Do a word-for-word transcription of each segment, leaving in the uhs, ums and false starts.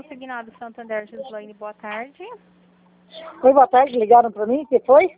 consignado Santander, Gislaine, boa tarde. Oi, boa tarde, ligaram para mim, o que foi?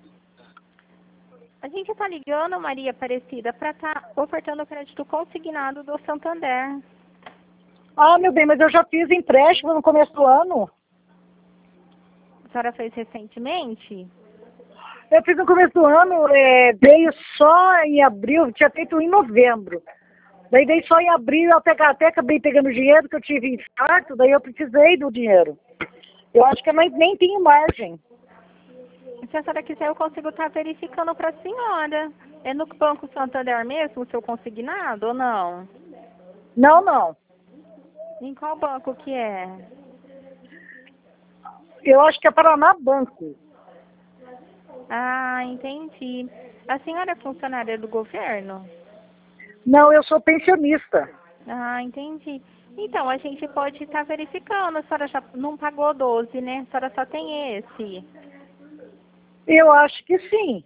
A gente está ligando, Maria Aparecida, para estar tá ofertando o crédito consignado do Santander. Ah, meu bem, mas eu já fiz empréstimo no começo do ano. A senhora fez recentemente? Eu fiz no começo do ano, é, veio só em abril, tinha feito em novembro. Daí veio só em abril, eu até, até acabei pegando dinheiro, que eu tive infarto, daí eu precisei do dinheiro. Eu acho que eu nem, nem tenho margem. Se a senhora quiser, eu consigo estar tá verificando para a senhora. É no Banco Santander mesmo o seu consignado ou não? Não, não. Em qual banco que é? Eu acho que é Paraná Banco. Ah, entendi. A senhora é funcionária do governo? Não, eu sou pensionista. Ah, entendi. Então, a gente pode estar tá verificando. A senhora já não pagou doze, né? A senhora só tem esse. Eu acho que sim.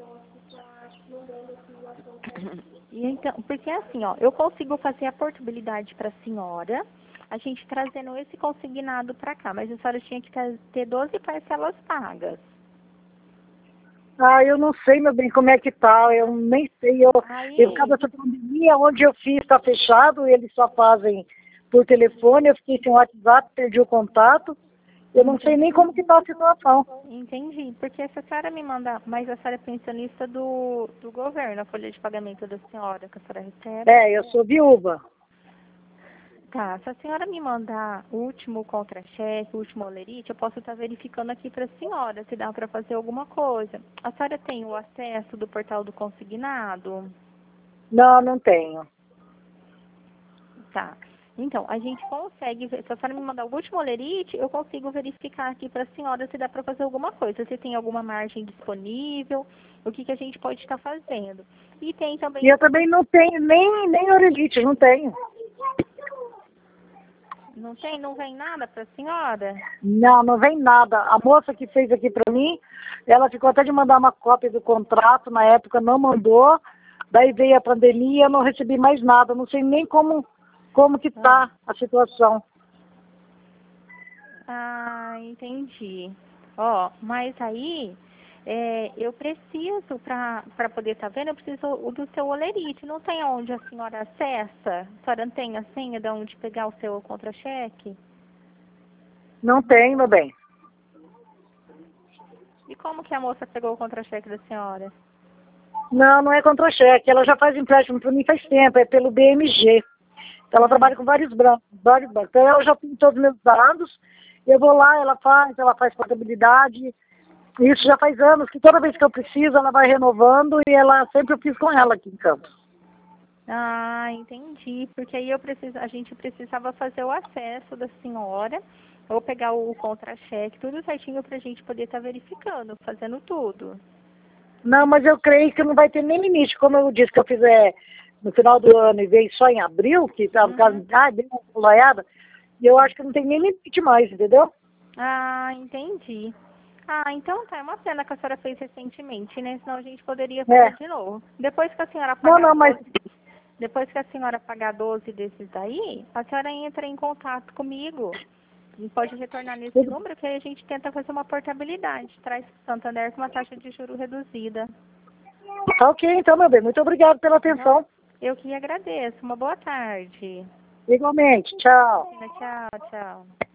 E então, porque assim, ó, eu consigo fazer a portabilidade para a senhora, a gente trazendo esse consignado para cá, mas a senhora tinha que ter doze parcelas pagas. Ah, eu não sei, meu bem, como é que tá, eu nem sei, eu, Aí, eu cada essa pandemia, onde eu fiz está fechado, eles só fazem por telefone, eu fiquei sem WhatsApp, perdi o contato, eu não sei nem como que tá a situação. entendi, porque se a senhora me mandar, mas a senhora é pensionista do, do governo, a folha de pagamento da senhora, que a senhora recebe. É, eu sou viúva. Tá, se a senhora me mandar o último contra-cheque, o último olerite, eu posso estar verificando aqui para a senhora se dá para fazer alguma coisa. A senhora tem o acesso do portal do consignado? Não, não tenho. Tá. Então, a gente consegue, ver- se a senhora me mandar o último olerite, eu consigo verificar aqui para a senhora se dá para fazer alguma coisa, se tem alguma margem disponível, o que, que a gente pode estar fazendo. E tem também... E eu também não tenho nem, nem orelite, não tenho. Não tem, não vem nada para a senhora? Não, não vem nada. A moça que fez aqui para mim, ela ficou até de mandar uma cópia do contrato, na época não mandou, daí veio a pandemia, eu não recebi mais nada, não sei nem como, como que tá a situação. Ah, entendi. Ó, mas aí, é, eu preciso, para poder estar vendo, eu preciso o do seu olerite. Não tem onde a senhora acessa? A senhora não tem a senha de onde pegar o seu contra-cheque? Não tem, meu bem. E como que a moça pegou o contra-cheque da senhora? Não, não é contra-cheque, ela já faz empréstimo para mim faz tempo, é pelo B M G. Ela trabalha com vários bancos, vários bancos. Então eu já tenho todos os meus dados, eu vou lá, ela faz, ela faz portabilidade. Isso já faz anos que toda vez que eu preciso, ela vai renovando e ela sempre eu fiz com ela aqui em Campos. Ah, entendi. Porque aí eu preciso, a gente precisava fazer o acesso da senhora, ou pegar o contra-cheque, tudo certinho para a gente poder estar verificando, fazendo tudo. Não, mas eu creio que não vai ter nem limite. Como eu disse que eu fizer no final do ano e veio só em abril, que estava Uhum. ah, bem enloiada, e eu acho que não tem nem limite mais, entendeu? Ah, entendi. Ah, então tá, é uma pena que a senhora fez recentemente, né? Senão a gente poderia É. fazer de novo. Depois que a senhora Não, pagar não, mas doze, depois que a senhora pagar doze desses daí, a senhora entra em contato comigo. E pode retornar nesse tudo número que aí a gente tenta fazer uma portabilidade. Traz pro Santander com uma taxa de juro reduzida. tá ok, então, meu bem. Muito obrigado pela Não, atenção. eu que agradeço. Uma boa tarde. Igualmente. Tchau. Tchau, tchau.